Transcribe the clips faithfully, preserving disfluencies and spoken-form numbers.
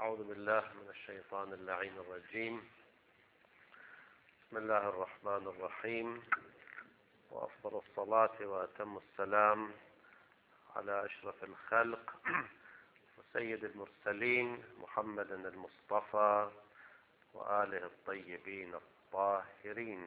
أعوذ بالله من الشيطان اللعين الرجيم. بسم الله الرحمن الرحيم، وأفضل الصلاة وأتم السلام على أشرف الخلق وسيد المرسلين محمد المصطفى وآله الطيبين الطاهرين.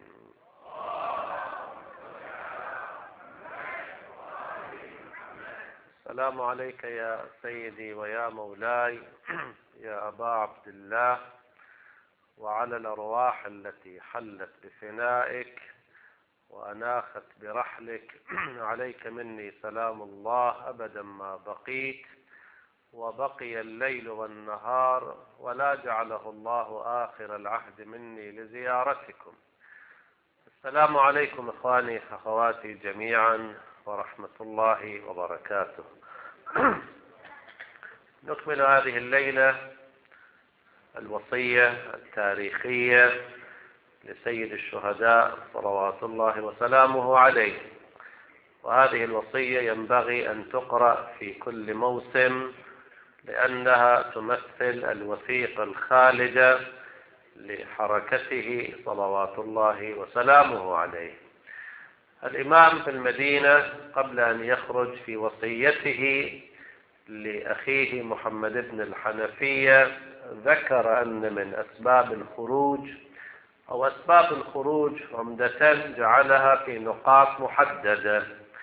السلام عليك يا سيدي ويا مولاي يا أبا عبد الله، وعلى الأرواح التي حلت بفنائك وأناخت برحلك. عليك مني سلام الله أبدا ما بقيت، وبقي الليل والنهار، ولا جعله الله آخر العهد مني لزيارتكم. السلام عليكم إخواني أخواتي جميعا ورحمة الله وبركاته. نكمل هذه الليلة الوصية التاريخية لسيد الشهداء صلوات الله وسلامه عليه، وهذه الوصية ينبغي أن تقرأ في كل موسم لأنها تمثل الوثيقة الخالدة لحركته صلوات الله وسلامه عليه. الإمام في المدينة قبل أن يخرج في وصيته لأخيه محمد بن الحنفية ذكر أن من أسباب الخروج أو أسباب الخروج عمدة جعلها في نقاط محددة.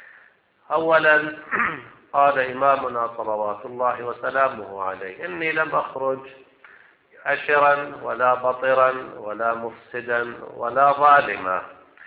أولا قال إمامنا صلوات الله وسلامه عليه: إني لم أخرج أشرا ولا بطرا ولا مفسدا ولا ظالما.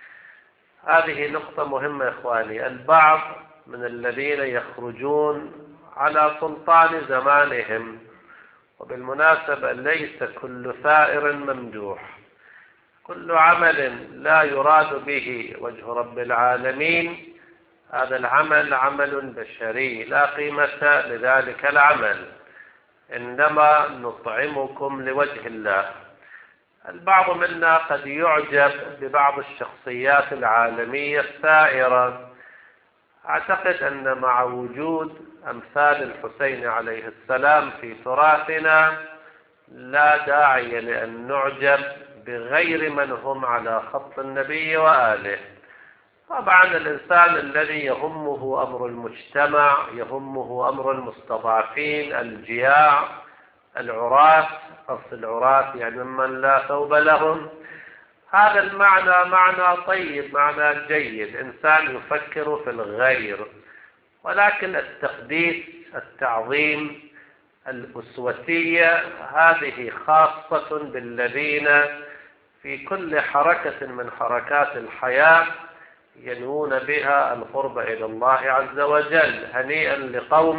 هذه نقطة مهمة إخواني. البعض من الذين يخرجون على سلطان زمانهم، وبالمناسبة ليس كل ثائر ممدوح، كل عمل لا يراد به وجه رب العالمين هذا العمل عمل بشري لا قيمة لذلك العمل، إنما نطعمكم لوجه الله. البعض منا قد يعجب ببعض الشخصيات العالمية الثائرة. أعتقد أن مع وجود أمثال الحسين عليه السلام في تراثنا لا داعي لأن نعجب بغير من هم على خط النبي وآله. طبعا الإنسان الذي يهمه أمر المجتمع، يهمه أمر المستضعفين الجياع العراة، أصل العراة يعني من لا ثوب لهم، هذا المعنى معنى طيب، معنى جيد، إنسان يفكر في الغير. ولكن التقديس، التعظيم، الأسوتية هذه خاصة بالذين في كل حركة من حركات الحياة ينوون بها القرب إلى الله عز وجل. هنيئا لقوم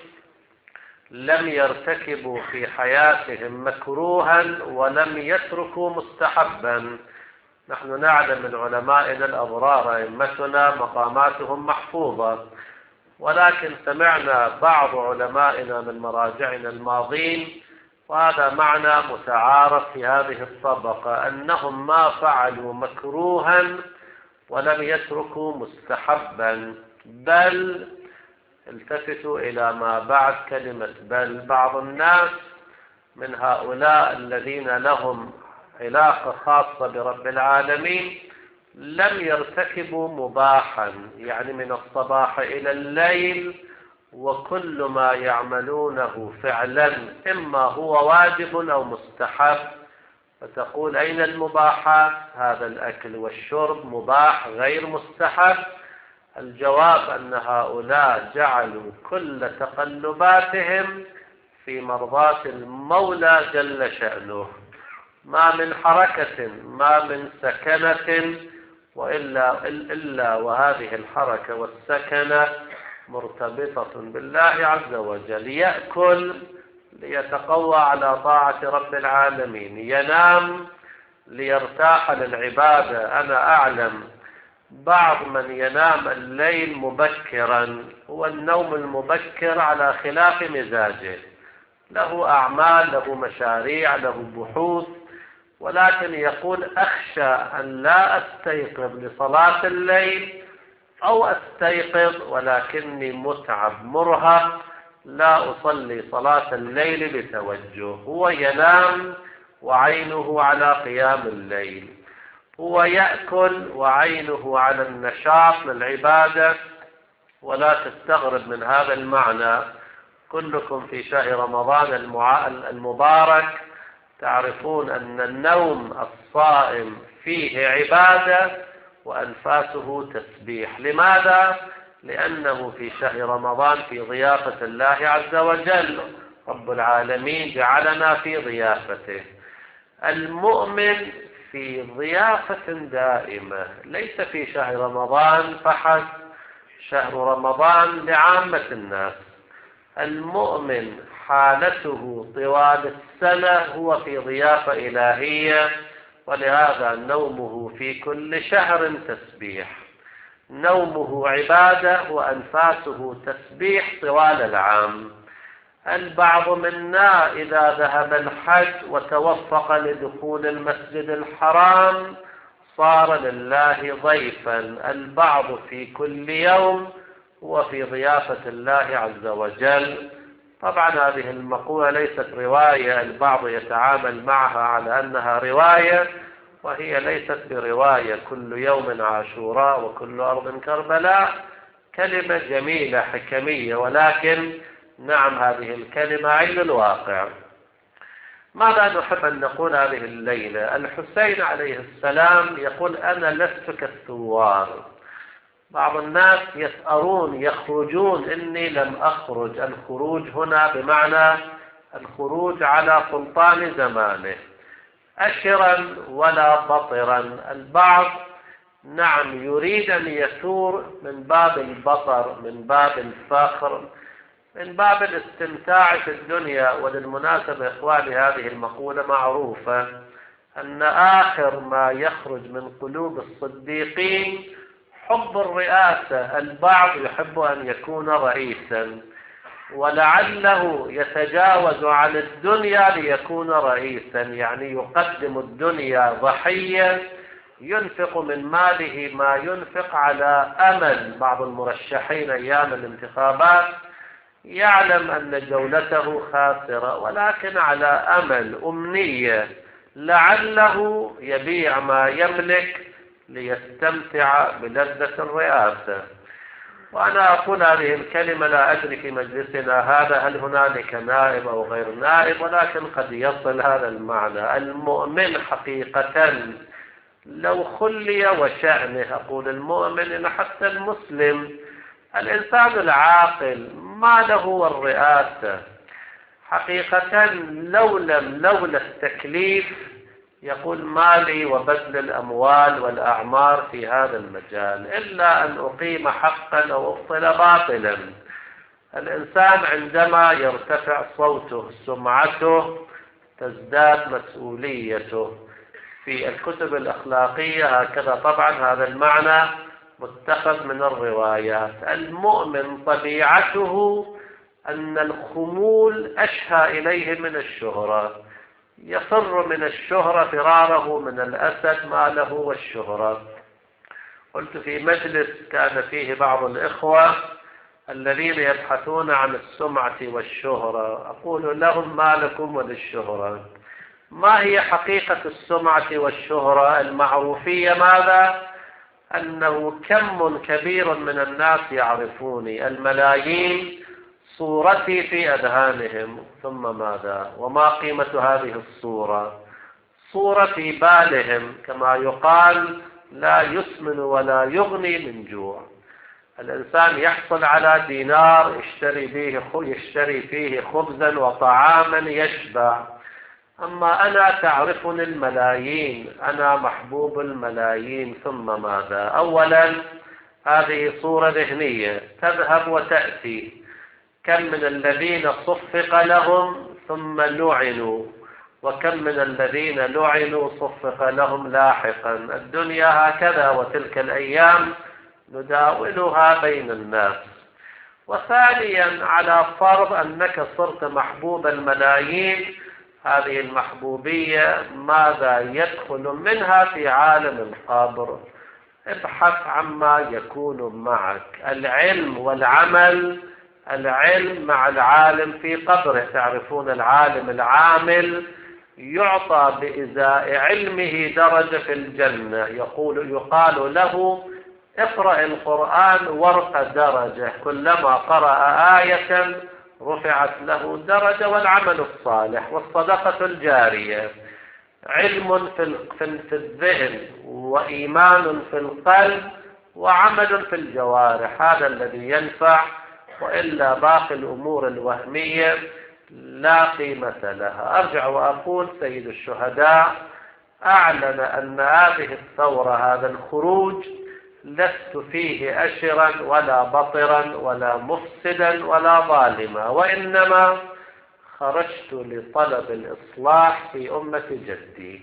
لم يرتكبوا في حياتهم مكروها ولم يتركوا مستحبا. نحن نعلم من علمائنا الأبرار أئمتنا مقاماتهم محفوظة، ولكن سمعنا بعض علمائنا من مراجعنا الماضين، وهذا معنى متعارف في هذه الطبقة، أنهم ما فعلوا مكروها ولم يتركوا مستحبا، بل التفتوا إلى ما بعد كلمة بل. بعض الناس من هؤلاء الذين لهم علاقة خاصة برب العالمين لم يرتكبوا مباحا، يعني من الصباح إلى الليل وكل ما يعملونه فعلا إما هو واجب أو مستحب. فتقول أين المباحات؟ هذا الأكل والشرب مباح غير مستحب. الجواب أن هؤلاء جعلوا كل تقلباتهم في مرضاة المولى جل شأنه، ما من حركة ما من سكنة وإلا إلا وهذه الحركة والسكنة مرتبطة بالله عز وجل. يأكل ليتقوى على طاعة رب العالمين، ينام ليرتاح للعبادة. أنا أعلم بعض من ينام الليل مبكرا، هو النوم المبكر على خلاف مزاجه، له أعمال، له مشاريع، له بحوث، ولكن يقول أخشى أن لا أستيقظ لصلاة الليل أو أستيقظ ولكني متعب مرهق لا أصلي صلاة الليل بتوجه. هو ينام وعينه على قيام الليل، هو يأكل وعينه على النشاط للعبادة. ولا تستغرب من هذا المعنى، كلكم في شهر رمضان المبارك تعرفون أن النوم الصائم فيه عبادة وأنفاسه تسبيح. لماذا؟ لأنه في شهر رمضان في ضيافة الله عز وجل، رب العالمين جعلنا في ضيافته. المؤمن في ضيافة دائمة، ليس في شهر رمضان فحسب، شهر رمضان لعامة الناس. المؤمن حالته طوال السنة هو في ضيافة إلهية، ولهذا نومه في كل شهر تسبيح، نومه عبادة وأنفاسه تسبيح طوال العام. البعض منا إذا ذهب الحج وتوفق لدخول المسجد الحرام صار لله ضيفا. البعض في كل يوم هو في ضيافة الله عز وجل. طبعا هذه المقولة ليست رواية، البعض يتعامل معها على أنها رواية، وهي ليست برواية. كل يوم عاشوراء وكل أرض كربلاء كلمة جميلة حكمية، ولكن نعم هذه الكلمة عين الواقع. ماذا نحب أن نقول هذه الليلة؟ الحسين عليه السلام يقول أنا لست كالثوار. بعض الناس يسأرون يخرجون، إني لم أخرج. الخروج هنا بمعنى الخروج على سلطان زمانه، أشرا ولا بطرا. البعض نعم يريد أن يثور من باب البطر، من باب الفخر، من باب الاستمتاع في الدنيا. وللمناسبة إخواني هذه المقولة معروفة، أن آخر ما يخرج من قلوب الصديقين حب الرئاسة. البعض يحب أن يكون رئيسا، ولعله يتجاوز عن الدنيا ليكون رئيسا، يعني يقدم الدنيا ضحية، ينفق من ماله ما ينفق على أمل. بعض المرشحين أيام الانتخابات يعلم أن جولته خاسرة، ولكن على أمل، أمنية، لعله يبيع ما يملك ليستمتع بلذة الرئاسة. وأنا أقول هذه الكلمة لا أدري في مجلسنا هذا هل هنالك نائب أو غير نائب، ولكن قد يصل هذا المعنى. المؤمن حقيقة لو خلي وشأنه، أقول المؤمن إن حتى المسلم، الإنسان العاقل ما له الرئاسة حقيقة، لو لم لولا التكليف يقول مالي وبذل الأموال والأعمار في هذا المجال إلا أن أقيم حقا أو أبطل باطلا. الإنسان عندما يرتفع صوته سمعته تزداد مسؤوليته. في الكتب الأخلاقية هكذا طبعا هذا المعنى متخذ من الروايات. المؤمن طبيعته أن الخمول أشهى إليه من الشهرة، يفر من الشهرة فراره من الأسد ما له والشهرة. قلت في مجلس كان فيه بعض الإخوة الذين يبحثون عن السمعة والشهرة، أقول لهم ما لكم وللشهرة؟ ما هي حقيقة السمعة والشهرة المعروفية؟ ماذا؟ أنه كم كبير من الناس يعرفوني، الملايين صورتي في أذهانهم، ثم ماذا؟ وما قيمة هذه الصورة؟ صورة في بالهم، كما يقال لا يسمن ولا يغني من جوع. الإنسان يحصل على دينار يشتري فيه يشتري فيه خبزا وطعاما يشبع، أما أنا تعرفني الملايين، أنا محبوب الملايين، ثم ماذا؟ أولا هذه صورة ذهنية تذهب وتأتي. كم من الذين صفق لهم ثم لعنوا، وكم من الذين لعنوا صفق لهم لاحقا. الدنيا هكذا، وتلك الأيام نداولها بين الناس. وثانيا على فرض أنك صرت محبوب الملايين، هذه المحبوبية ماذا يدخل منها في عالم القبر؟ ابحث عما يكون معك. العلم والعمل العلم مع العالم في قبره. تعرفون العالم العامل يعطى بإزاء علمه درجة في الجنة، يقول يقال له اقرأ القرآن ورق درجة، كلما قرأ آية رفعت له درجة. والعمل الصالح والصدقة الجارية علم في الذهن وإيمان في القلب وعمل في الجوارح، هذا الذي ينفع، وإلا باقي الأمور الوهمية لا قيمة لها. أرجع وأقول سيد الشهداء أعلن أن هذه الثورة، هذا الخروج، لست فيه أشرا ولا بطرا ولا مفسدا ولا ظالما، وإنما خرجت لطلب الإصلاح في أمة جدي.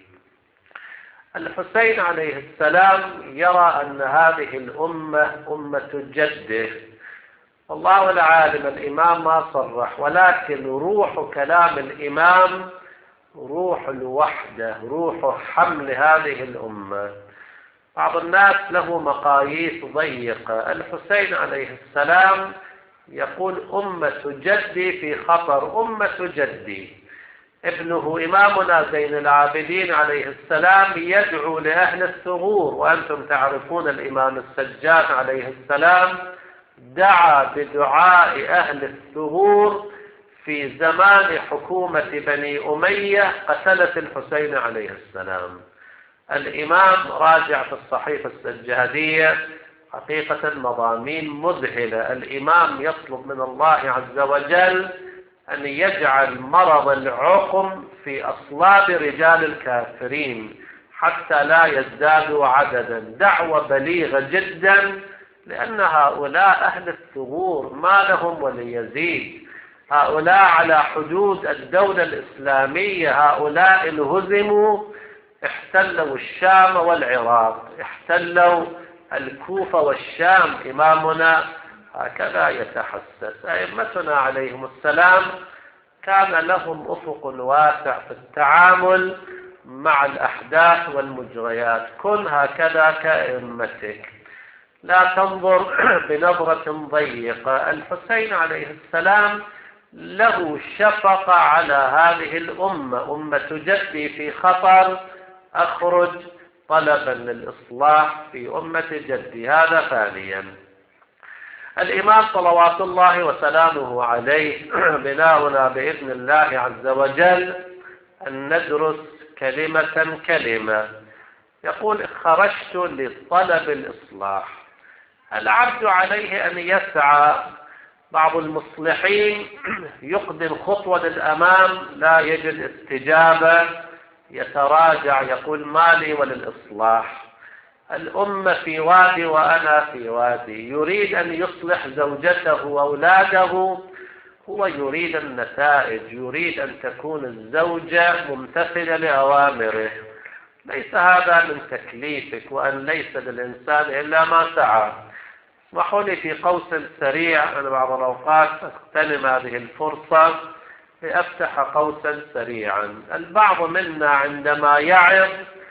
الحسين عليه السلام يرى أن هذه الأمة أمة جده. الله العالم الإمام ما صرح، ولكن روح كلام الإمام روح الوحدة، روح حمل هذه الأمة. بعض الناس له مقاييس ضيقة. الحسين عليه السلام يقول أمة جدي في خطر، أمة جدي. ابنه إمامنا زين العابدين عليه السلام يدعو لأهل الثغور، وأنتم تعرفون الإمام السجاد عليه السلام دعا بدعاء أهل الثغور في زمان حكومة بني أمية قتلت الحسين عليه السلام. الإمام راجع في الصحيفة السجادية حقيقة مضامين مذهلة. الإمام يطلب من الله عز وجل أن يجعل مرض العقم في أصلاب رجال الكافرين حتى لا يزدادوا عددا. دعوة بليغة جدا، لأن هؤلاء أهل الثغور ما لهم وليزيد، هؤلاء على حدود الدولة الإسلامية، هؤلاء انهزموا، احتلوا الشام والعراق، احتلوا الكوفة والشام. إمامنا هكذا يتحسس. أئمتنا عليهم السلام كان لهم أفق واسع في التعامل مع الأحداث والمجريات. كن هكذا كأئمتك، لا تنظر بنظرة ضيقة. الحسين عليه السلام له شفقة على هذه الأمة، أمة جدي في خطر، أخرج طلبا للإصلاح في أمة جدي. هذا ثانيا. الإمام صلوات الله وسلامه عليه بناؤنا بإذن الله عز وجل أن ندرس كلمة كلمة. يقول خرجت لطلب الإصلاح. العبد عليه أن يسعى. بعض المصلحين يقدم خطوة للأمام لا يجد استجابة، يتراجع، يقول مالي وللإصلاح. الأمة في وادي وأنا في وادي. يريد أن يصلح زوجته وأولاده، هو يريد النتائج، يريد أن تكون الزوجة ممتثلة لأوامره. ليس هذا من تكليفك، وأن ليس للإنسان إلا ما سعى. اسمحوا لي في قوس سريع، أنا بعض الأوقات أغتنم هذه الفرصة لأفتح قوسا سريعا. البعض منا عندما يعظ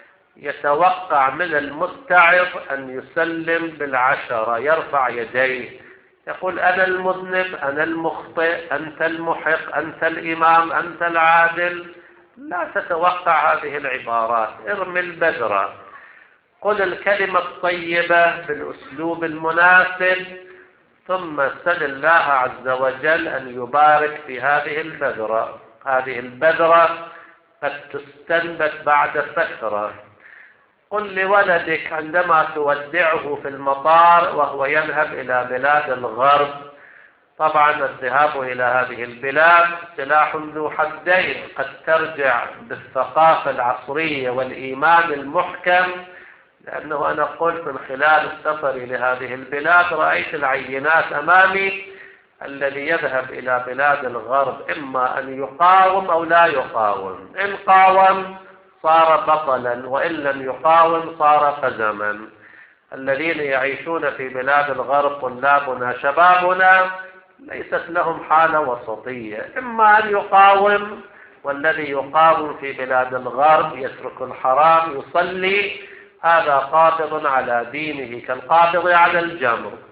يتوقع من المتعظ أن يسلم بالعشرة، يرفع يديه، يقول أنا المذنب، أنا المخطئ، أنت المحق، أنت الإمام، أنت العادل. لا تتوقع هذه العبارات. ارمي البذرة، قل الكلمة الطيبة بالأسلوب المناسب، ثم سل الله عز وجل أن يبارك في هذه البذرة. هذه البذرة قد تستنبت بعد فترة. قل لولدك عندما تودعه في المطار وهو يذهب إلى بلاد الغرب، طبعا الذهاب إلى هذه البلاد سلاح ذو حدين، قد ترجع بالثقافة العصرية والإيمان المحكم، لأنه أنا قلت من خلال سفري لهذه البلاد رأيت العينات أمامي. الذي يذهب إلى بلاد الغرب إما أن يقاوم أو لا يقاوم. إن قاوم صار بطلا، وإن لم يقاوم صار قزما. الذين يعيشون في بلاد الغرب طلابنا شبابنا ليست لهم حالة وسطية، إما أن يقاوم، والذي يقاوم في بلاد الغرب يترك الحرام يصلي، هذا قابض على دينه كالقابض على الجمر.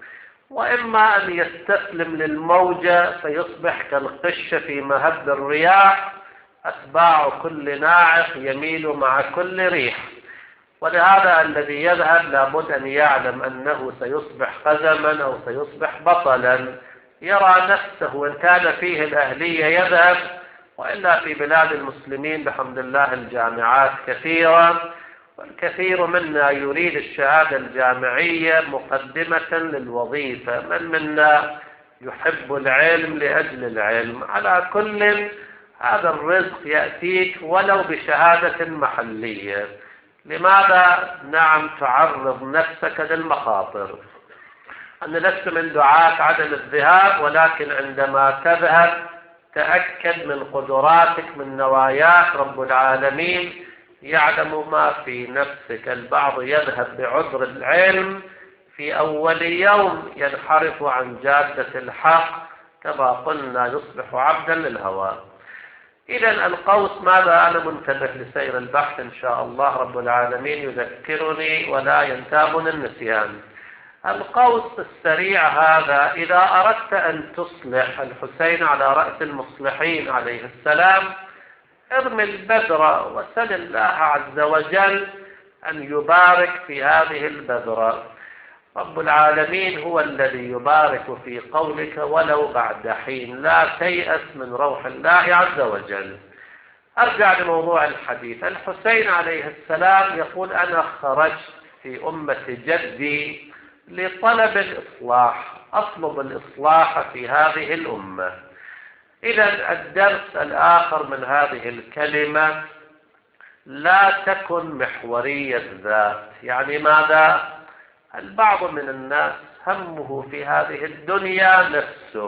وإما أن يستسلم للموجة فيصبح كالقش في مهب الرياح، أتباع كل ناعق يميل مع كل ريح. ولهذا الذي يذهب لابد أن يعلم أنه سيصبح قزما أو سيصبح بطلا، يرى نفسه وإن كان فيه الأهلية يذهب، وإلا في بلاد المسلمين بحمد الله الجامعات كثيرة، والكثير منا يريد الشهادة الجامعية مقدمة للوظيفة. من منا يحب العلم لأجل العلم؟ على كل هذا الرزق يأتيك ولو بشهادة محلية. لماذا نعم تعرض نفسك للمخاطر؟ أنا لست من دعاة عدم الذهاب، ولكن عندما تذهب تأكد من قدراتك، من نواياك. رب العالمين يعلم ما في نفسك. البعض يذهب بعذر العلم في أول يوم ينحرف عن جادة الحق، كما قلنا يصبح عبدا للهوى. إذا القوس ماذا؟ أنا منتبه لسير البحث إن شاء الله، رب العالمين يذكرني ولا ينتابني النسيان. القوس السريع هذا، إذا أردت أن تصلح الحسين على رأس المصلحين عليه السلام، ارمي البذرة وسل الله عز وجل أن يبارك في هذه البذرة. رب العالمين هو الذي يبارك في قولك ولو بعد حين. لا تيأس من روح الله عز وجل. أرجع لموضوع الحديث. الحسين عليه السلام يقول: أنا خرجت في أمة جدي لطلب الإصلاح، أطلب الإصلاح في هذه الأمة. إذا الدرس الآخر من هذه الكلمة: لا تكن محوري الذات. يعني ماذا؟ البعض من الناس همه في هذه الدنيا نفسه،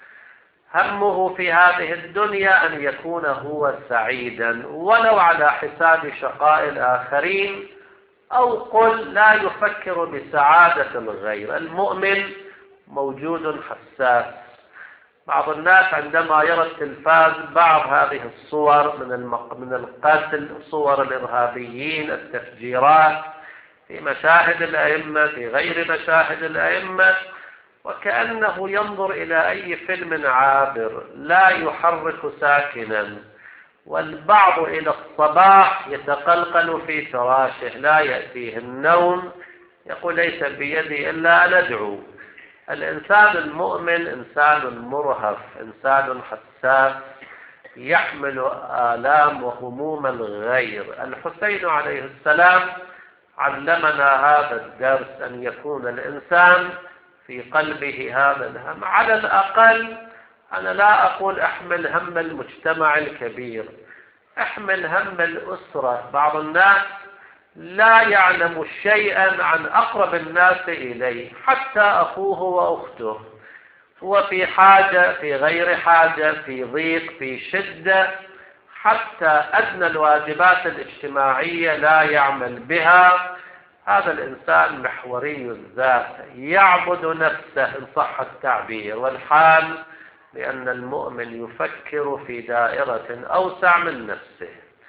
همه في هذه الدنيا أن يكون هو سعيدا ولو على حساب شقاء الآخرين، أو قل لا يفكر بسعادة الغير. المؤمن موجود حساس. بعض الناس عندما يرى التلفاز بعض هذه الصور من من القتل، صور الإرهابيين، التفجيرات في مشاهد الأئمة، في غير مشاهد الأئمة، وكأنه ينظر إلى أي فيلم عابر لا يحرك ساكنا. والبعض إلى الصباح يتقلقل في فراشه، لا يأتيه النوم، يقول: ليس بيدي إلا أن أدعو. الإنسان المؤمن إنسان مرهف، إنسان حساس، يحمل آلام وهموم الغير. الحسين عليه السلام علمنا هذا الدرس، أن يكون الإنسان في قلبه هذا الهم. على الأقل أنا لا أقول احمل هم المجتمع الكبير، احمل هم الأسرة. بعض الناس لا يعلم شيئا عن أقرب الناس إليه، حتى أخوه وأخته، هو في حاجة، في غير حاجة، في ضيق، في شدة، حتى أدنى الواجبات الاجتماعية لا يعمل بها. هذا الإنسان محوري الذات، يعبد نفسه إن صح التعبير والحال، لأن المؤمن يفكر في دائرة أوسع من نفسه.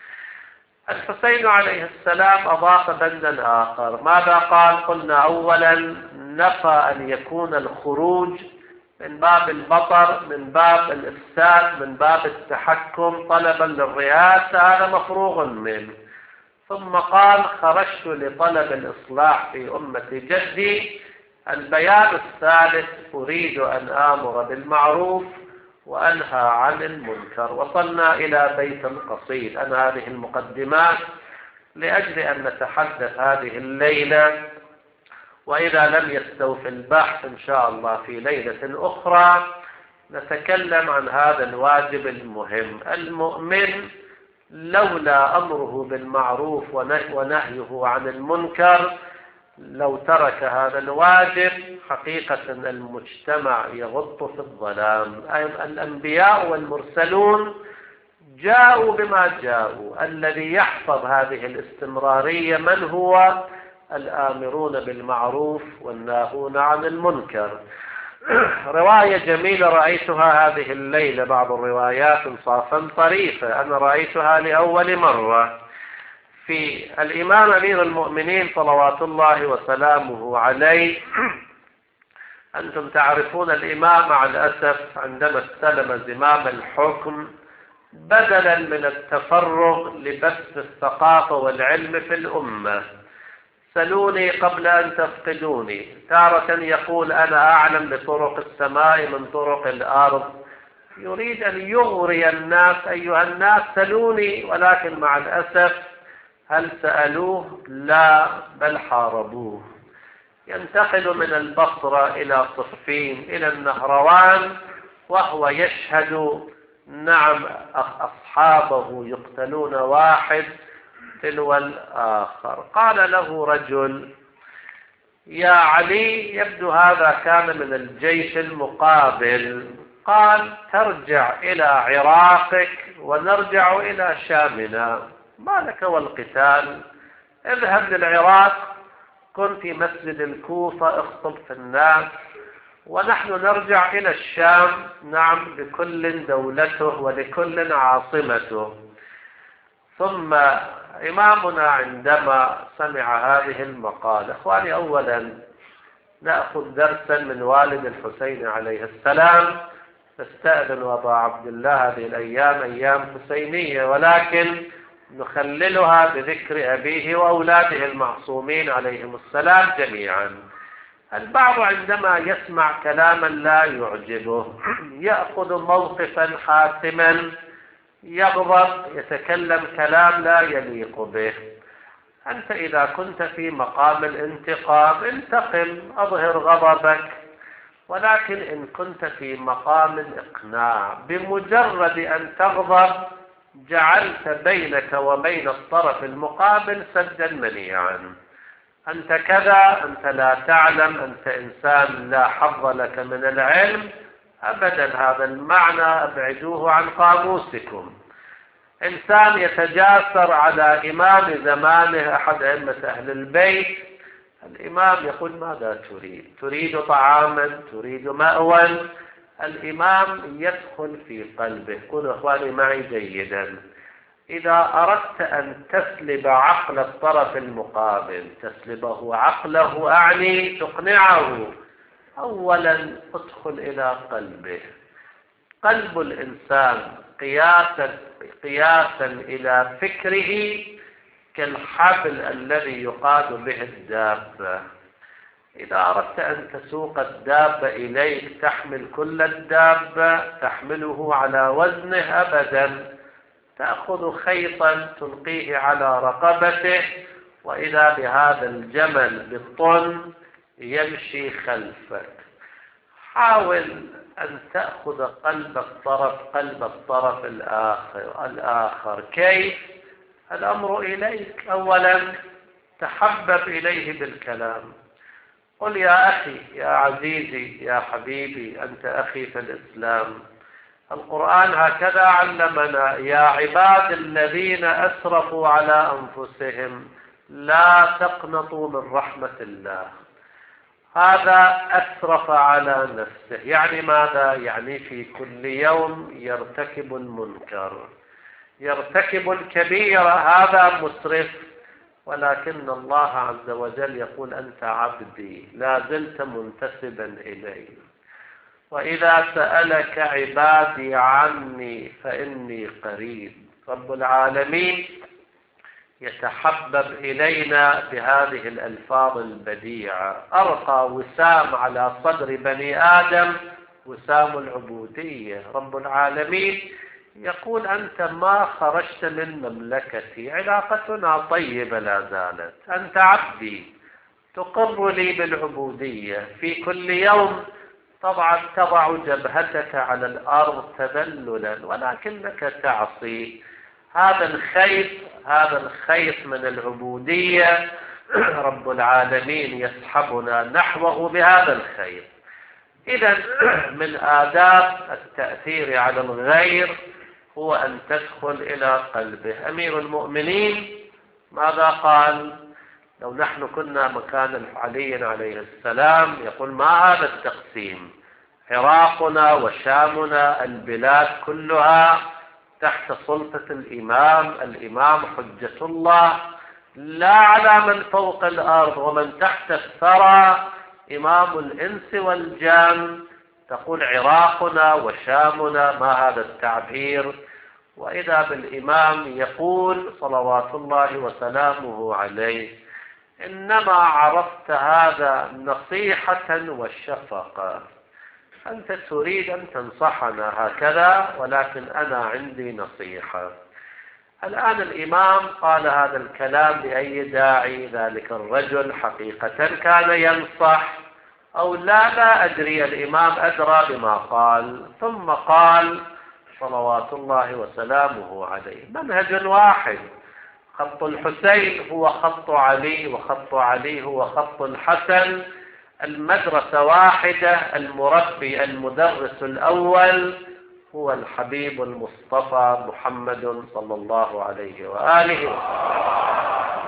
الحسين عليه السلام أضاف بندا آخر. ماذا قال؟ قلنا أولا نفى أن يكون الخروج من باب البطر، من باب الإفساد، من باب التحكم طلبا للرئاسة، هذا مفروغ منه. ثم قال: خرجت لطلب الإصلاح في أمة جدي. البيان الثالث: أريد أن آمر بالمعروف وأنهى عن المنكر. وصلنا إلى بيت قصيد. أنا هذه المقدمات لأجل أن نتحدث هذه الليلة، وإذا لم يستوفي البحث إن شاء الله في ليلة أخرى نتكلم عن هذا الواجب المهم. المؤمن لولا أمره بالمعروف ونهيه عن المنكر، لو ترك هذا الواجب حقيقة المجتمع يغط في الظلام. الأنبياء والمرسلون جاءوا بما جاءوا. الذي يحفظ هذه الاستمرارية من هو؟ الآمرون بالمعروف والناهون عن المنكر. رواية جميلة رأيتها هذه الليلة، بعض الروايات انصافا طريفة، أنا رأيتها لأول مرة، في الإمام أمير المؤمنين صلوات الله وسلامه عليه أنتم تعرفون الإمام مع الأسف عندما استلم زمام الحكم بدلا من التفرغ لبث الثقافة والعلم في الأمة، سلوني قبل أن تفقدوني، تارة يقول أنا أعلم بطرق السماء من طرق الأرض، يريد أن يغري الناس أيها الناس سلوني، ولكن مع الأسف هل سألوه؟ لا، بل حاربوه. ينتقل من البصرة إلى صفين إلى النهروان وهو يشهد نعم أصحابه يقتلون واحد تلو الآخر. قال له رجل يا علي يبدو هذا كان من الجيش المقابل، قال ترجع إلى عراقك ونرجع إلى شامنا، ما لك والقتال، اذهب للعراق كن في مسجد الكوفة اخطب في الناس، ونحن نرجع إلى الشام نعم لكل دولته ولكل عاصمته. ثم إمامنا عندما سمع هذه المقالة، إخواني أولا نأخذ درسا من والد الحسين عليه السلام، نستأذن أبا عبد الله هذه الأيام أيام حسينية، ولكن نخللها بذكر أبيه وأولاده المعصومين عليهم السلام جميعا. البعض عندما يسمع كلاما لا يعجبه يأخذ موقفا حاسما، يغضب، يتكلم كلام لا يليق به. أنت إذا كنت في مقام الانتقام انتقم، أظهر غضبك، ولكن إن كنت في مقام الإقناع بمجرد أن تغضب جعلت بينك وبين الطرف المقابل سدا منيعا. أنت كذا، أنت لا تعلم، أنت إنسان لا حظ لك من العلم، أبدا هذا المعنى أبعدوه عن قاموسكم. إنسان يتجاسر على إمام زمانه أحد أئمة أهل البيت، الإمام يقول ماذا تريد؟ تريد طعاما؟ تريد مأوى؟ الإمام يدخل في قلبه. قولوا أخواني معي جيدا، إذا أردت أن تسلب عقل الطرف المقابل، تسلبه عقله أعني تقنعه، أولا ادخل إلى قلبه. قلب الإنسان قياسا, قياسا إلى فكره كالحبل الذي يقاد به الدابة. إذا أردت أن تسوق الدابة إليك تحمل كل الدابة، تحمله على وزنه أبدا، تأخذ خيطا تلقيه على رقبته وإذا بهذا الجمل بالطن يمشي خلفك. حاول أن تأخذ قلب الطرف قلب الطرف الآخر الآخر كيف؟ الأمر إليك. أولا تحبب إليه بالكلام، قل يا أخي، يا عزيزي، يا حبيبي، أنت أخي في الإسلام. القرآن هكذا علمنا، يا عباد الذين أسرفوا على أنفسهم لا تقنطوا من رحمة الله. هذا أسرف على نفسه، يعني ماذا؟ يعني في كل يوم يرتكب المنكر، يرتكب الكبيرة، هذا مسرف. ولكن الله عز وجل يقول أنت عبدي، لا زلت منتسبا إلي، وإذا سألك عبادي عني فإني قريب. رب العالمين يتحبب إلينا بهذه الألفاظ البديعة. أرقى وسام على صدر بني آدم وسام العبودية. رب العالمين يقول أنت ما خرجت من مملكتي، علاقتنا طيبة لا زالت، أنت عبدي، تقر لي بالعبودية. في كل يوم طبعا تضع جبهتك على الأرض تذللا، ولكنك تعصي. هذا الخيط هذا الخيط من العبودية رب العالمين يسحبنا نحوه بهذا الخيط. إذا من آداب التأثير على الغير هو أن تدخل إلى قلبه. أمير المؤمنين ماذا قال؟ لو نحن كنا مكان علي عليه السلام يقول ما هذا التقسيم؟ عراقنا وشامنا البلاد كلها تحت سلطة الإمام، الإمام حجة الله، لا على من فوق الأرض ومن تحت الثرى إمام الإنس والجان، تقول عراقنا وشامنا، ما هذا التعبير؟ وإذا بالإمام يقول صلوات الله وسلامه عليه: إنما عرفت هذا نصيحة وشفقة، أنت تريد أن تنصحنا هكذا، ولكن أنا عندي نصيحة. الآن الإمام قال هذا الكلام لأي داعي؟ ذلك الرجل حقيقة كان ينصح أو لا؟ لا أدري، الإمام أدرى بما قال. ثم قال صلوات الله وسلامه عليه: منهج واحد، خط الحسين هو خط علي، وخط علي هو خط الحسن، المدرسة واحدة، المربي المدرس الأول هو الحبيب المصطفى محمد صلى الله عليه وآله وسلم.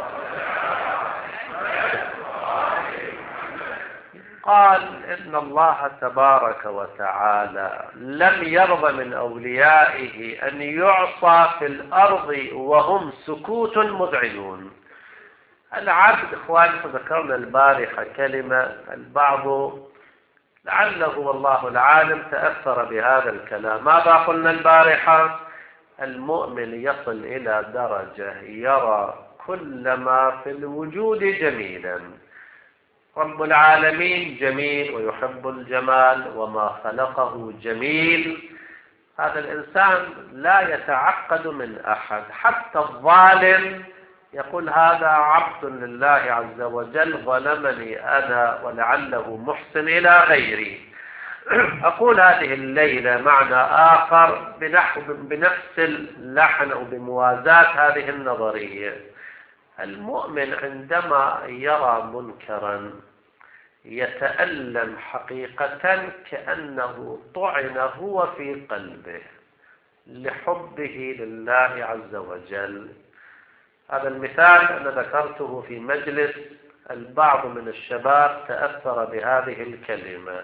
قال إن الله تبارك وتعالى لم يرضى من أوليائه أن يعصى في الأرض وهم سكوت مذعنون. العبد، إخواني، ذكرنا البارحة كلمة، البعض لعله والله العالم تأثر بهذا الكلام. ماذا قلنا البارحة؟ المؤمن يصل إلى درجة يرى كل ما في الوجود جميلا. رب العالمين جميل ويحب الجمال، وما خلقه جميل. هذا الإنسان لا يتعقد من أحد، حتى الظالم يقول هذا عبد لله عز وجل ظلمني أنا ولعله محسن إلى غيري. أقول هذه الليلة معنى آخر بنحو بنفس اللحن أو بموازاة هذه النظرية. المؤمن عندما يرى منكرا يتألم حقيقة كأنه طعن هو في قلبه لحبه لله عز وجل. هذا المثال أنا ذكرته في مجلس، البعض من الشباب تأثر بهذه الكلمة.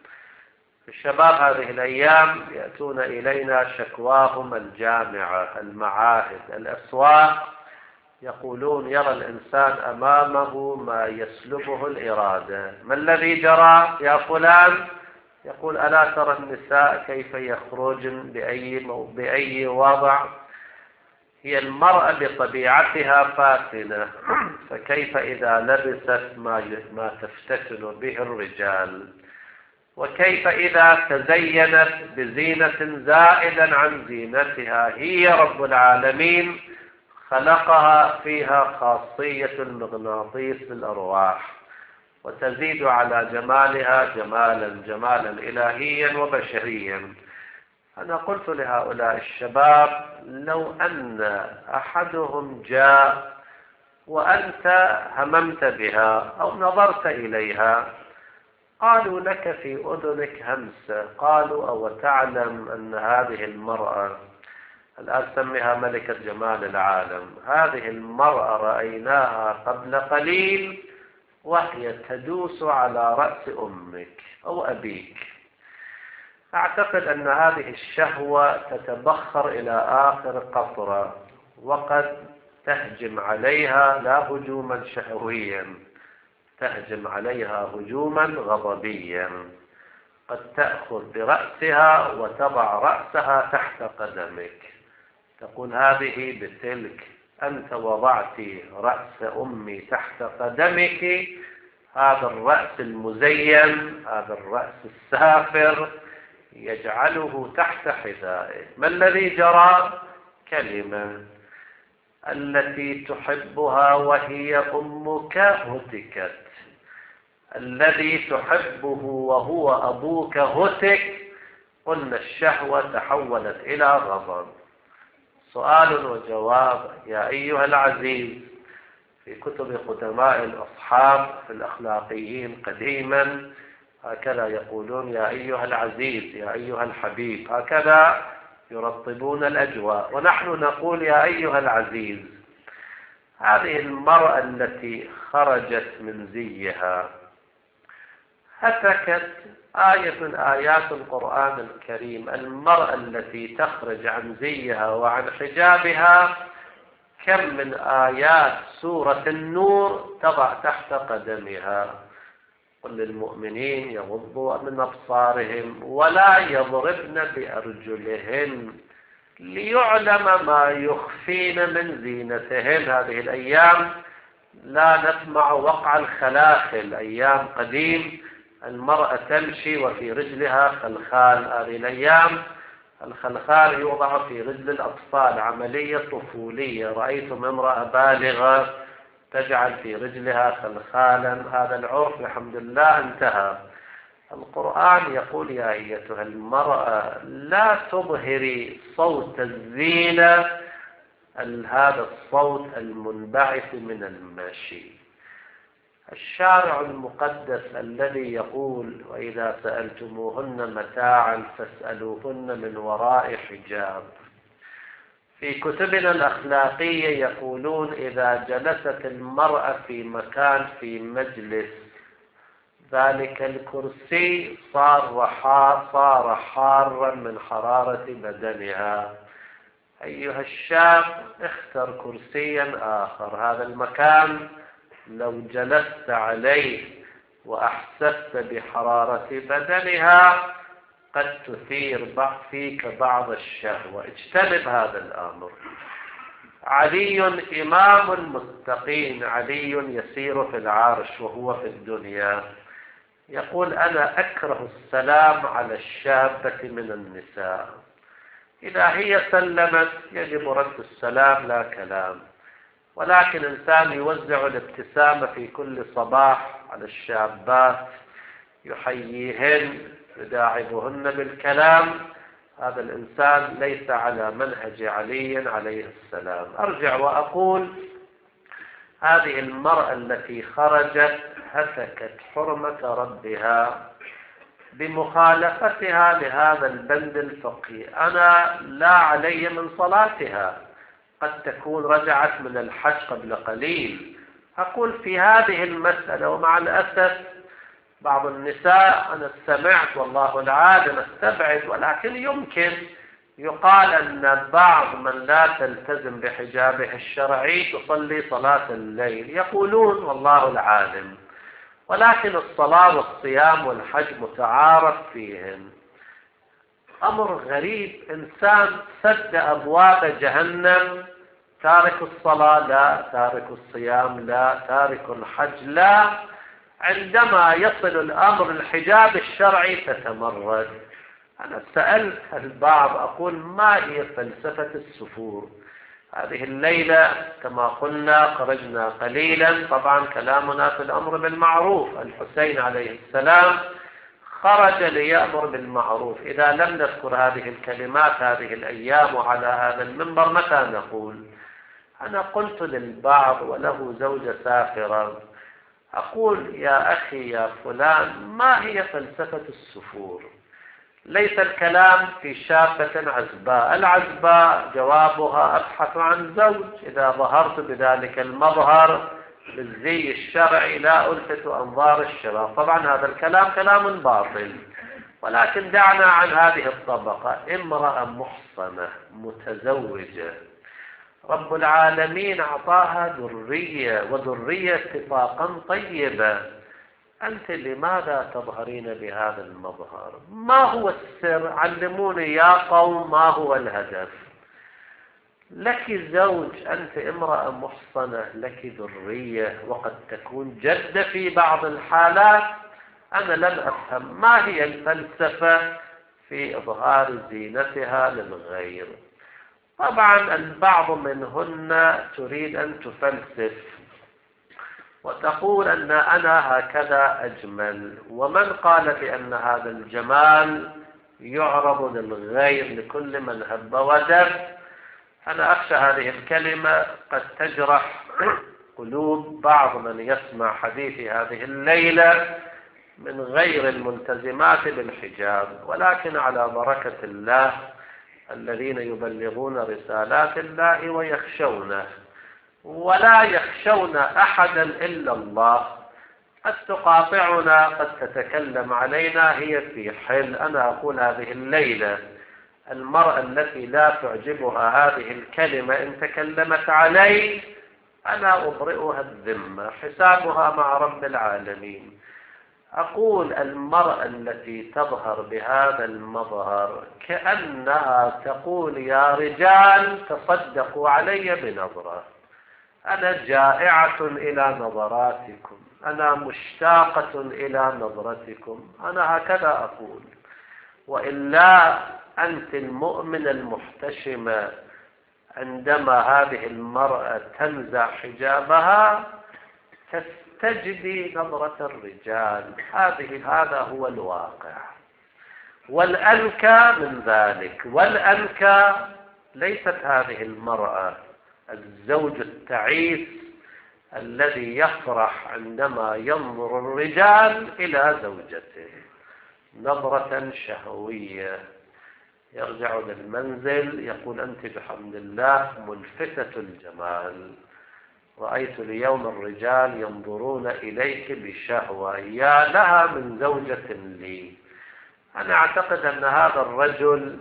الشباب هذه الأيام يأتون إلينا شكواهم الجامعة، المعاهد، الأسواق، يقولون يرى الإنسان أمامه ما يسلبه الإرادة. ما الذي جرى يا فلان؟ يقول ألا ترى النساء كيف يخرجن بأي, بأي وضع؟ هي المرأة بطبيعتها فاتنة، فكيف إذا لبست ما تفتتن به الرجال؟ وكيف إذا تزينت بزينة زائدا عن زينتها؟ هي رب العالمين خلقها فيها خاصية المغناطيس للأرواح، وتزيد على جمالها جمالا جمالا إلهيا وبشريا. أنا قلت لهؤلاء الشباب لو أن أحدهم جاء وأنت هممت بها أو نظرت إليها، قالوا لك في أذنك همسة، قالوا أو تعلم أن هذه المرأة، الآن سميها ملكة جمال العالم، هذه المرأة رأيناها قبل قليل وهي تدوس على رأس أمك أو أبيك. أعتقد أن هذه الشهوة تتبخر إلى آخر قطرة، وقد تهجم عليها لا هجوما شهويا، تهجم عليها هجوما غضبيا. قد تأخذ برأسها وتضع رأسها تحت قدمك، تقول هذه بتلك، أنت وضعت رأس أمي تحت قدمك، هذا الرأس المزين، هذا الرأس السافر يجعله تحت حذائه. ما الذي جرى؟ كلمة التي تحبها وهي أمك هتكت، الذي تحبه وهو أبوك هتك. قلنا الشهوة تحولت إلى غضب. سؤال وجواب يا أيها العزيز. في كتب قدماء الأصحاب في الأخلاقيين قديما هكذا يقولون يا أيها العزيز، يا أيها الحبيب، هكذا يرطبون الأجواء، ونحن نقول يا أيها العزيز. هذه المرأة التي خرجت من زيها هتكت آية من آيات القرآن الكريم. المرأة التي تخرج عن زيها وعن حجابها كم من آيات سورة النور تضع تحت قدمها. قل للمؤمنين يغضوا من أبصارهم ولا يضربن بأرجلهن ليعلم ما يخفين من زينتهن. هذه الأيام لا نسمع وقع الخلاخل، أيام قديم المرأة تمشي وفي رجلها خلخال. هذه الأيام الخلخال يوضع في رجل الأطفال، عملية طفولية. رأيتم امرأة بالغة تجعل في رجلها خلخالا، هذا العرف الحمد لله انتهى. القرآن يقول يا أيتها المرأة لا تظهري صوت الزينة، هذا الصوت المنبعث من المشي. الشارع المقدس الذي يقول وإذا سألتموهن متاعا فاسألوهن من وراء حجاب. في كتبنا الأخلاقية يقولون إذا جلست المرأة في مكان في مجلس ذلك الكرسي صار حار صار حارا من حرارة بدنها. أيها الشاب اختر كرسيا آخر، هذا المكان لو جلست عليه وأحسست بحرارة بدنها قد تثير فيك بعض الشهوة، اجتنب هذا الأمر. علي إمام المتقين، علي يسير في العرش وهو في الدنيا، يقول أنا أكره السلام على الشابة من النساء. إذا هي سلمت يجب رد السلام لا كلام، ولكن إنسان يوزع الابتسامة في كل صباح على الشابات يحييهن يداعبهن بالكلام، هذا الإنسان ليس على منهج علي عليه السلام. أرجع وأقول هذه المرأة التي خرجت هتكت حرمة ربها بمخالفتها لهذا البند الفقهي. أنا لا علي من صلاتها، قد تكون رجعت من الحج قبل قليل. أقول في هذه المسألة، ومع الأسف بعض النساء أنا سمعت والله العالم استبعد، ولكن يمكن يقال أن بعض من لا تلتزم بحجابها الشرعي تصلي صلاة الليل، يقولون والله العالم، ولكن الصلاة والصيام والحج متعارف فيهم. أمر غريب، إنسان سد أبواب جهنم، تارك الصلاة لا، تارك الصيام لا، تارك الحج لا، عندما يصل الأمر الحجاب الشرعي تتمرد. أنا سألت البعض أقول ما هي فلسفة السفور؟ هذه الليلة كما قلنا خرجنا قليلا، طبعا كلامنا في الأمر بالمعروف. الحسين عليه السلام خرج ليأمر بالمعروف. إذا لم نذكر هذه الكلمات هذه الأيام وعلى هذا المنبر متى نقول؟ أنا قلت للبعض وله زوجة سافرة، أقول يا أخي يا فلان ما هي فلسفة السفور؟ ليس الكلام في شابة عزباء، العزباء جوابها أبحث عن زوج، إذا ظهرت بذلك المظهر بالزي الشرعي لا ألفت أنظار الشباب. طبعا هذا الكلام كلام باطل، ولكن دعنا عن هذه الطبقة. امرأة محصنة متزوجة رب العالمين أعطاها ذرية، وذرية اتفاقا طيبة، أنت لماذا تظهرين بهذا المظهر؟ ما هو السر؟ علموني يا قوم ما هو الهدف. لك زوج، أنت امرأة محصنة، لك ذرية، وقد تكون جدة في بعض الحالات. أنا لم أفهم ما هي الفلسفة في إظهار زينتها للغير. طبعا البعض منهن تريد أن تفلسف وتقول أن أنا هكذا أجمل، ومن قال بأن هذا الجمال يعرض للغير لكل من هب ودب؟ أنا أخشى هذه الكلمة قد تجرح قلوب بعض من يسمع حديثي هذه الليلة من غير الملتزمات بالحجاب، ولكن على بركة الله الذين يبلغون رسالات الله ويخشونه، ولا يخشون أحدا إلا الله. قد تقاطعنا، قد تتكلم علينا، هي في حل. أنا أقول هذه الليلة المرأة التي لا تعجبها هذه الكلمة إن تكلمت علي أنا أبرئها الذمة، حسابها مع رب العالمين. أقول المرأة التي تظهر بهذا المظهر كأنها تقول يا رجال تصدقوا علي بنظرة، أنا جائعة إلى نظراتكم، أنا مشتاقة إلى نظرتكم، أنا هكذا أقول. وإلا أنت المؤمنة المحتشمة عندما هذه المرأة تنزع حجابها تستجدي نظرة الرجال، هذه هذا هو الواقع. والأنكى من ذلك، والأنكى ليست هذه المرأة الزوج التعيس الذي يفرح عندما ينظر الرجال إلى زوجته نظرة شهوية، يرجع للمنزل يقول أنت بحمد الله ملفتة الجمال، رأيت اليوم الرجال ينظرون إليك بشهوة، يا لها من زوجة لي. أنا أعتقد أن هذا الرجل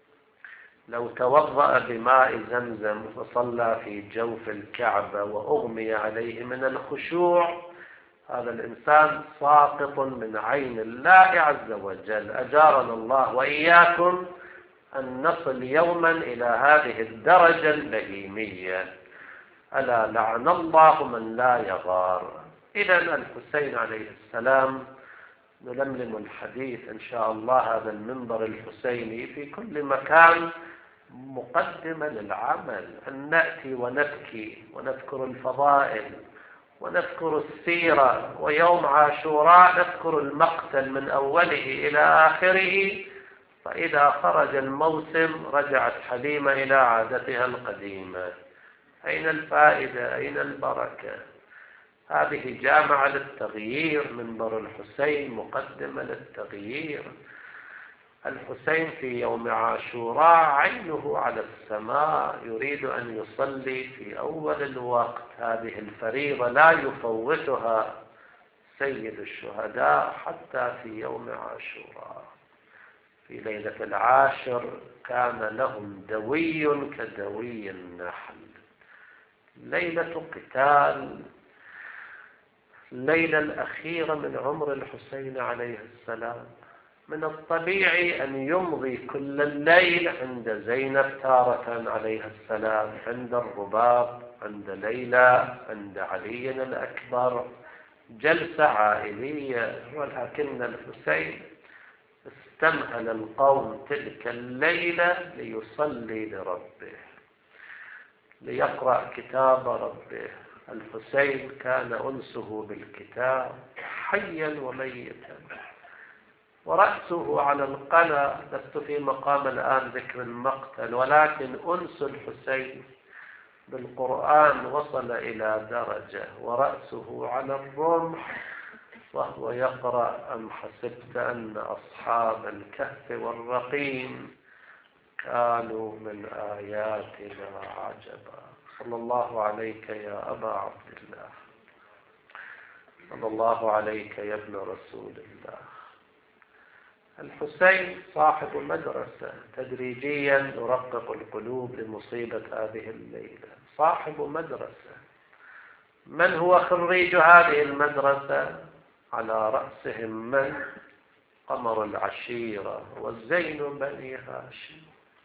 لو توضأ بماء زمزم وصلى في جوف الكعبة وأغمي عليه من الخشوع، هذا الإنسان ساقط من عين الله عز وجل. أجارنا الله وإياكم أن نصل يوما إلى هذه الدرجة البهيمية. ألا لعن الله من لا يغار. إذا الحسين عليه السلام، نلملم الحديث إن شاء الله، هذا المنبر الحسيني في كل مكان مقدمة للعمل، أن نأتي ونبكي ونذكر الفضائل ونذكر السيرة، ويوم عاشوراء نذكر المقتل من أوله إلى آخره. فإذا خرج الموسم رجعت حليمة إلى عادتها القديمة. أين الفائدة؟ أين البركة؟ هذه جامعة للتغيير، منبر الحسين مقدمة للتغيير. الحسين في يوم عاشوراء عينه على السماء، يريد أن يصلي في أول الوقت هذه الفريضة لا يفوتها سيد الشهداء حتى في يوم عاشوراء. في ليلة العاشر كان لهم دوي كدوي النحل، ليلة قتال، الليلة الأخيرة من عمر الحسين عليه السلام. من الطبيعي أن يمضي كل الليل عند زينب تارة عليها السلام، عند الرباط، عند ليلى، عند علي الأكبر، جلسة عائلية. ولكن الحسين استمهل القوم تلك الليلة ليصلي لربه، ليقرأ كتاب ربه. الحسين كان أنسه بالكتاب حيا وميتا، ورأسه على القنا. لست في مقام الآن ذكر المقتل، ولكن أنس الحسين بالقرآن وصل إلى درجة ورأسه على الرمح وهو يقرأ أم حسبت أن أصحاب الكهف والرقيم كانوا من آياتنا عجبا. صلى الله عليك يا أبا عبد الله، صلى الله عليك يا ابن رسول الله. الحسين صاحب مدرسة، تدريجيا نرقق القلوب لمصيبة هذه الليلة. صاحب مدرسة. من هو خريج هذه المدرسة؟ على رأسهم من؟ قمر العشيرة والزين بني هاشم.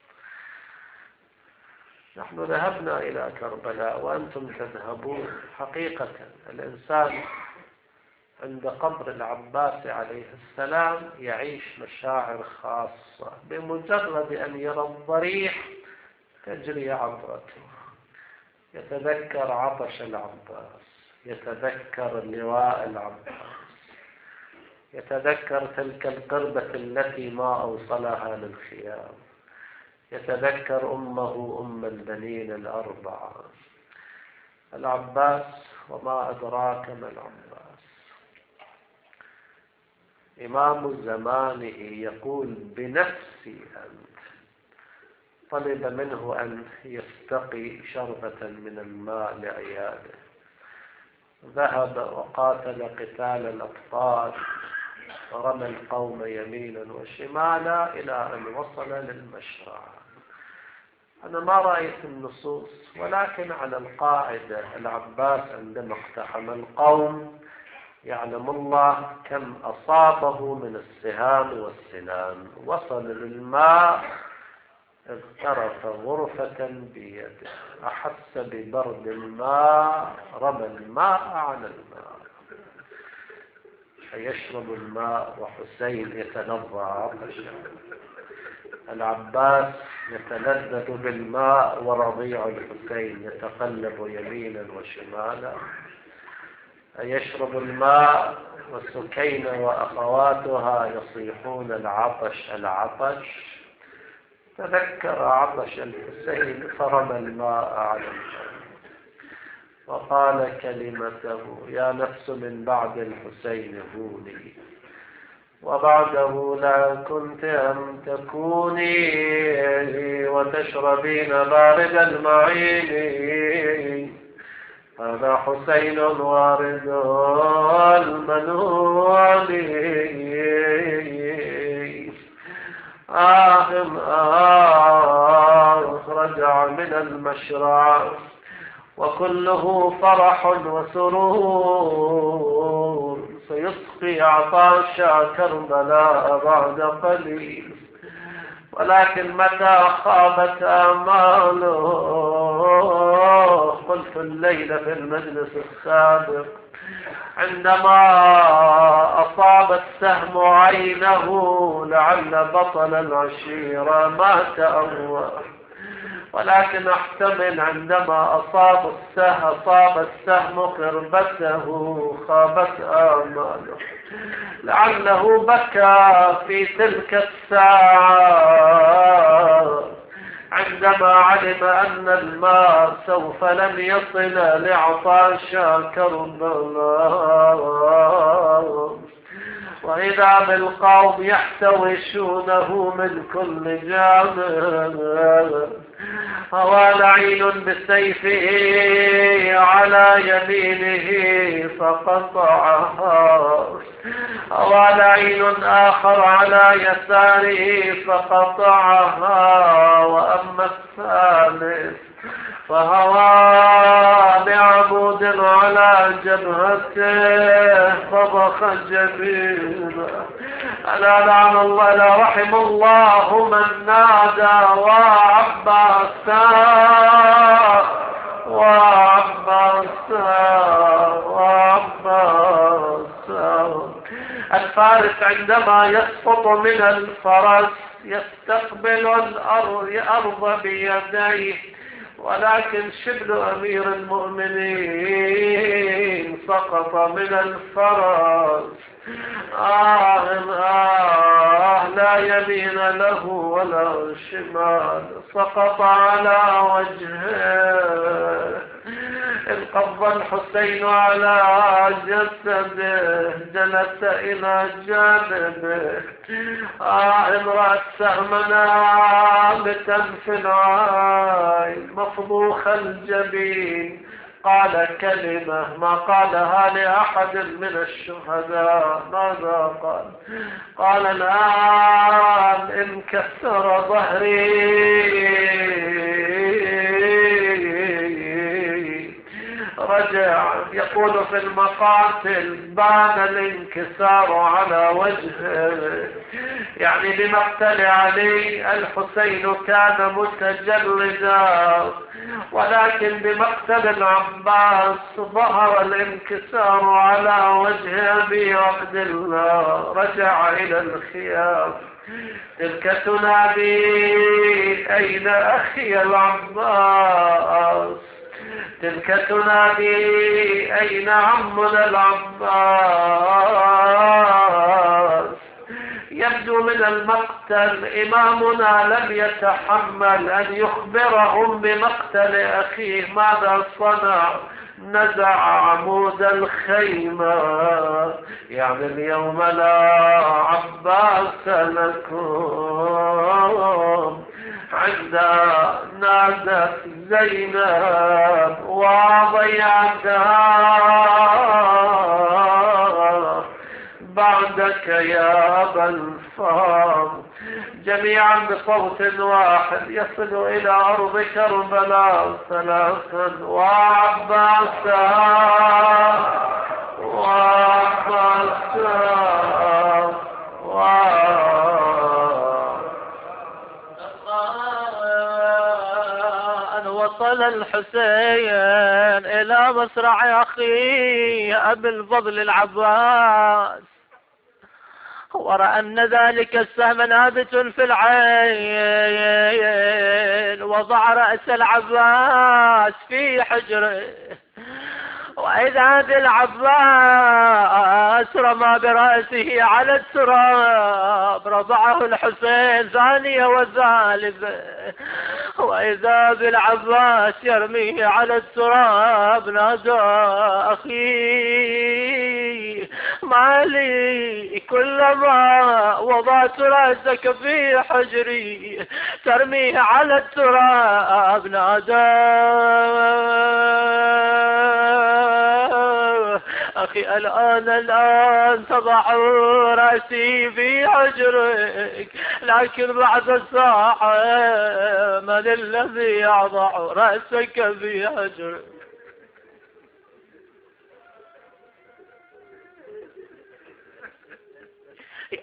نحن ذهبنا إلى كربلاء وأنتم تذهبون. حقيقة الإنسان عند قبر العباس عليه السلام يعيش مشاعر خاصة، بمجرد أن يرى الضريح تجري عبرته، يتذكر عطش العباس، يتذكر لواء العباس، يتذكر تلك القربة التي ما أوصلها للخيام، يتذكر أمه أم البنين الأربعة. العباس وما أدراك ما العباس، إمام زمانه يقول بنفسي أنت. طلب منه أن يستقي شربة من الماء لعياله، ذهب وقاتل قتال الأبطال ورمى القوم يمينا وشمالا إلى أن وصل للمشرع. أنا ما رأيت النصوص، ولكن على القاعدة العباس عندما اقتحم القوم يعلم الله كم أصابه من السهام والسنان. وصل للماء، اغترف غرفة بيده، أحس ببرد الماء، رمى الماء عن الماء. فيشرب الماء وحسين يتلظى عطشا، العباس يتلذذ بالماء ورضيع الحسين يتقلب يمينا وشمالا. يشرب الماء والسكينة وأخواتها يصيحون العطش العطش. تذكر عطش الحسين فرمى الماء على الجنة وقال كلمته: يا نفس من بعد الحسين هوني، وبعده لا كنت أن تكوني وتشربين بارد المعين. هذا حسين وارد المنون. آه آه رجع من المشرع وكله فرح وسرور، سيسقي عطاش كربلاء بعد قليل. ولكن متى خابت آماله، قلت الليلة في المجلس السابق عندما أصاب السهم عينه لعل بطل العشيرة مات أول، ولكن احتمل عندما أصاب السهم أصاب السهم قربته خابت آماله، لعله بكى في تلك الساعة عندما علم أن الماء سوف لن يصل لعطاش كربلاء، وإذا بالقوم يحتوشونه من كل جانب. هوى لعين بسيفه على يمينه فقطعها، هوى لعين آخر على يساره فقطعها، وأما الثالث فهوى بعمود على جبهته فضخ جبينه. ألا لعن الله، لا رحم الله من نادى وعباسا وعباسا وعباسا. الفارس عندما يسقط من الفرس يستقبل الأرض بيديه، ولكن شبل أمير المؤمنين سقط من الفرس. آه آه لا يمين له ولا شمال، سقط على وجهه. انقض الحسين على جسده، جلس إلى جانبه. آه امرأة سهمنا بتنف العين مفضوخ الجبين، قال كلمة ما قالها لأحد من الشهداء. ماذا قال؟ قال الآن انكسر ظهري، رجع. يقول في المقاتل بان الانكسار على وجهه، يعني بمقتل علي الحسين كان متجلدا، ولكن بمقتل العباس ظهر الانكسار على وجه أبي عبد الله. رجع إلى الخيام، تلك تنادي أين أخي العباس، تلك تنادي أين عمنا العباس. يبدو من المقتل إمامنا لم يتحمل أن يخبرهم بمقتل أخيه. ماذا صنع؟ نزع عمود الخيمة، يعني اليوم لا عباس لكم. عند نادت زينب وضيعتها بعدك يا أبا الفضل، جميعا بصوت واحد يصل إلى أرض كربلاء ثلاثا: وعباسا وصل الحسين إلى مصرع أخيه أبي الفضل العباس، ورأى أن ذلك السهم نابت في العين، وضع رأس العباس في حجره، وإذا بالعباس رمى برأسه على التراب، رفعه الحسين ثانية وثالثة، وإذا بالعباس يرميه على التراب، نادى أخي ما لي كلما وضعت رأسك في حجري ترميه على التراب، نادى أخي الآن الآن تضع رأسي في حجرك، لكن بعد ساعة من الذي يضع رأسك في حجرك؟ يا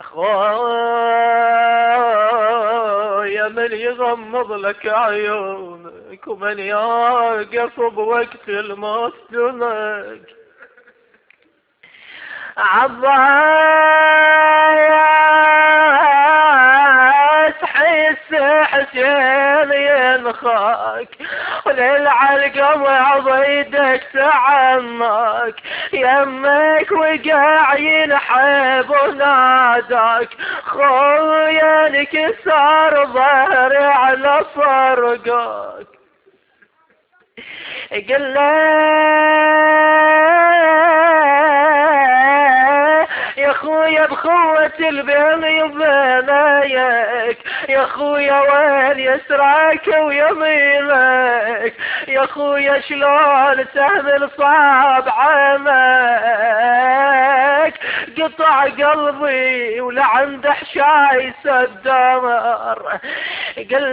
خويا من يغمض لك عيونك، ومن يقف بوقت الموت دونك؟ عباس حس حسين ينخاك، وللعلقم عضيدك تعناك، يمك وقع ينحب وناداك، خويا انكسر ظهري على فرقك. قل يا خويا بخوة البين يبينك، يا خويا وين يسرك ويمينك، يا خويا شلون سهم صعب عمك، قطع قلبي ولعند حشاي الدمر. قل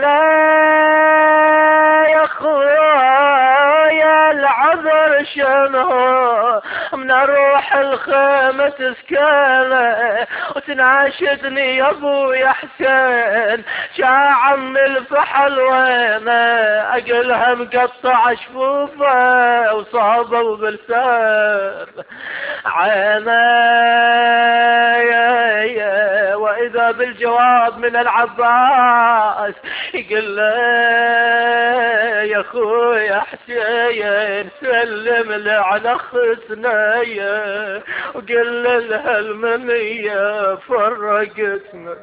يا خويا العذر شنو من اروح الخيمة تسكنه، وتناشدني يا ابويا حسين شاعم الفحل وينه، اقلها مقطع شفوفه وصابه بالسيف عينه، واذا بالجواب من العباس يقول له يا اخويا حسين سلم لي على ختنايا، وقل لها المنية فرقتنا،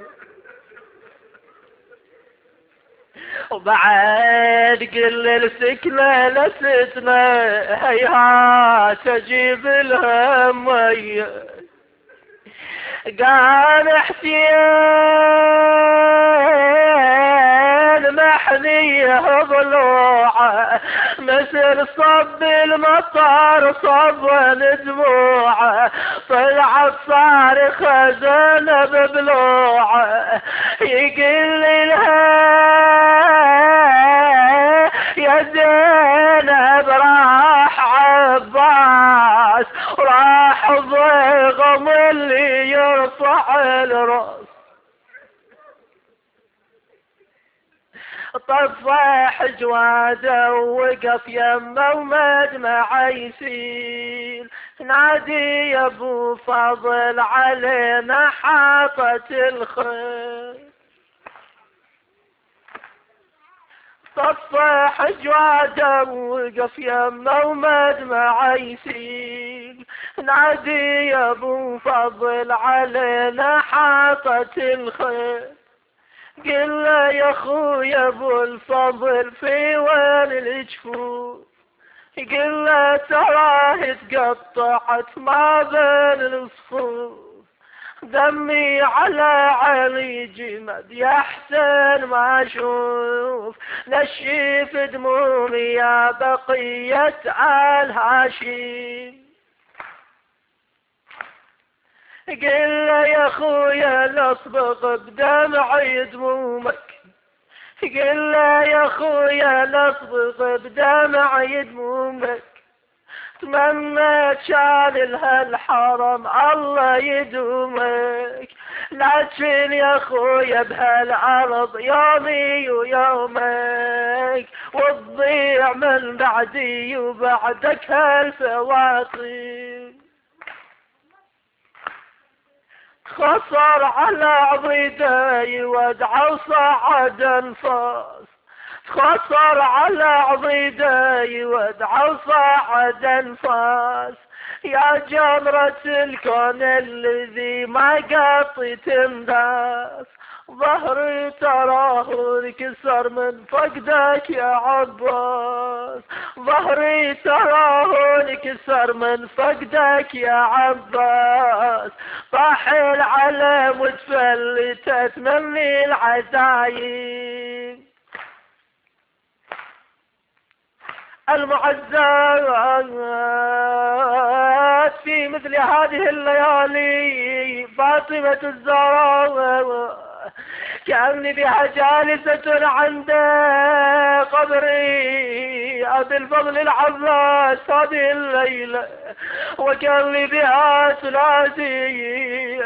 وبعد قل السكنة لستنا هيهات اجيب لها مية. قام حسين محنيه ضلوعه، مثل صب المطر صبا دموعه، طلعت صارخة زينب بلوعه، يقل لها يا زينب راح عباس، راح ضيغم اللي يرفع الراس، طفح جواده ووقف يمه ومدمع يسيل، نادي يا ابو فضل علينا حاطت الخيل، طفح جواده ووقف يمه ومدمع يسيل، نادي يا ابو فضل علينا حاطت الخيل. قل له يا اخويا ابو الفضل في وين الجفوف، قل له تراه تقطعت ما بين الصفوف، دمي على علي جمد يا حسين ما اشوف، نشف دمومي يا بقية آل هاشم. قل يا خويا لا اصبغ بدمعي دمومك، قل يا خويا لا اصبغ بدمعي دمومك، تمنيت شان لها الحرم الله يدومك، لا تشيل يا خويا بهالعرض يومي ويومك، وتضيع من بعدي وبعدك هالفواصل. خسر على عضيدي وادعى صعد انفاس، خسر على عضيدي وادعى صعد انفاس، يا جمرة الكون الذي ما قطي تنداس، ظهري تراه انكسر من فقدك يا عباس، ظهري تراه انكسر من فقدك يا عباس، طاح العلم وتفلتت مني العزايم. المعزات في مثل هذه الليالي فاطمة الزهراء كأني بها جالسة عند قبري أبي الفضل العباس هذه الليلة، وكأني بها ثلاثي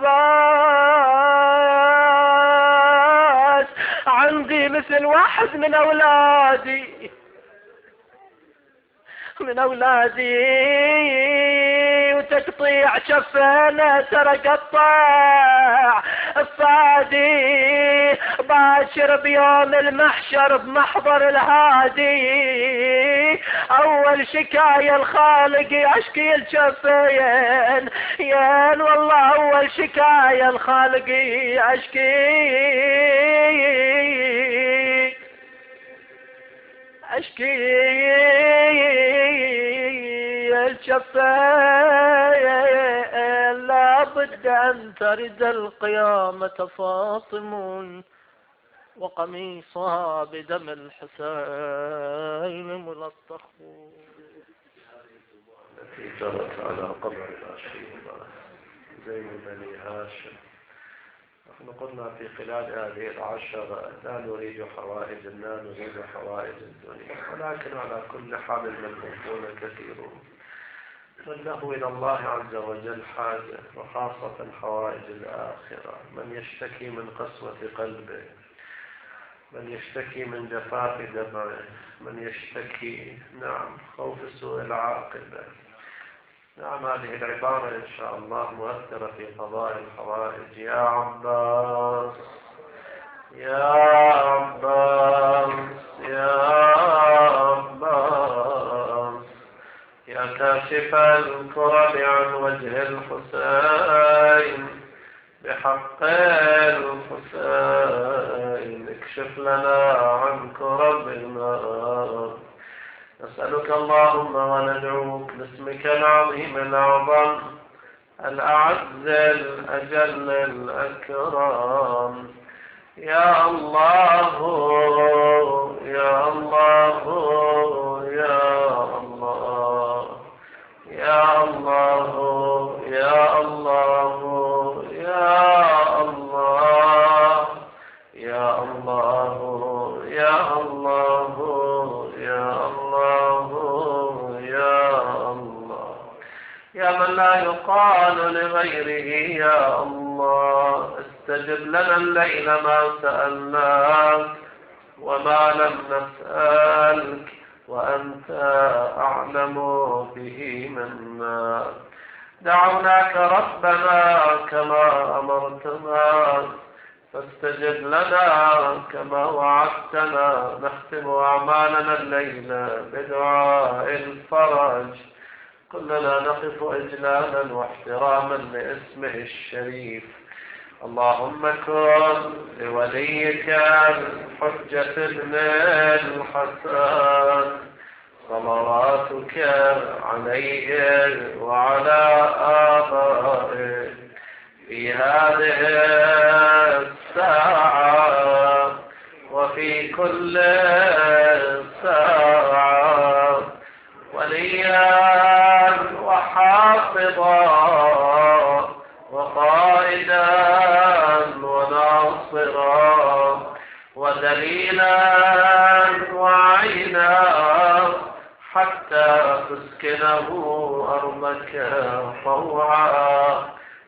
العباس عندي مثل واحد من أولادي من أولادي، وتقطيع شفنا ترك الطاع الصادي، باشر بيوم المحشر بمحضر الهادي، أول شكاية الخالق أشكي الشفين ين، والله أول شكاية الخالق أشكي أشكي الشفايين، لابد أن ترد القيامة فاطم وقميصها بدم الحسين ملطخ. التي جرت على قبر الأشيبة زين بني هاشم. نحن قلنا في خلال هذه العشرة لا نريد حوائج الناس، نريد حوائج الدنيا، ولكن على كل حال الملهوفون كثيرون، من له إلى الله عز وجل حاجة، وخاصة حوائج الآخرة، من يشتكي من قسوة قلبه، من يشتكي من جفاف دمعه، من يشتكي نعم خوف سوء العاقبة. نعم هذه العبارة إن شاء الله مؤثرة في قضاء الحوائج. يا عباس يا عباس يا عباس يا كاشف الكرب عن وجه الحسين، بحق الحسين اكشف لنا عن كربنا. نسألك اللهم وندعوك باسمك العظيم الأعظم الأعز الأجل الأكرم. يا الله يا الله يا الله يا الله يا الله يا الله يا الله يا الله يا الله يا الله يا من لا يقال لغيره يا الله، استجب لنا الليل ما سألناك وما لم نسألك، وأنت أعلم به منا. دعوناك ربنا كما أمرتنا فاستجب لنا كما وعدتنا. نختم أعمالنا الليل بدعاء الفرج، كلنا نقف إجلالا واحتراما لاسمه الشريف. اللهم كن لوليك الحجة ابن الحسن صلواتك عليه وعلى آبائه في هذه الساعة وفي كل ساعة، وليا وحافظا وقائدا وناصرا ودليلا وعينا حتى تسكنه أرضك طوعا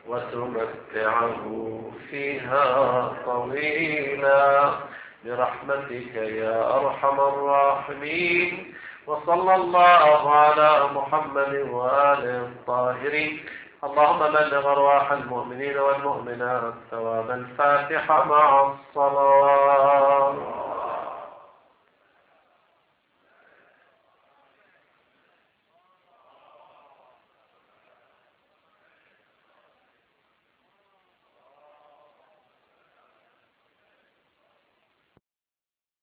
وتمتعه فيها طويلا برحمتك يا أرحم الراحمين. وصلى الله على محمد وآله الطاهرين. اللهم بلغ أرواح المؤمنين والمؤمنات ثواب الفاتحة مع الصلاة.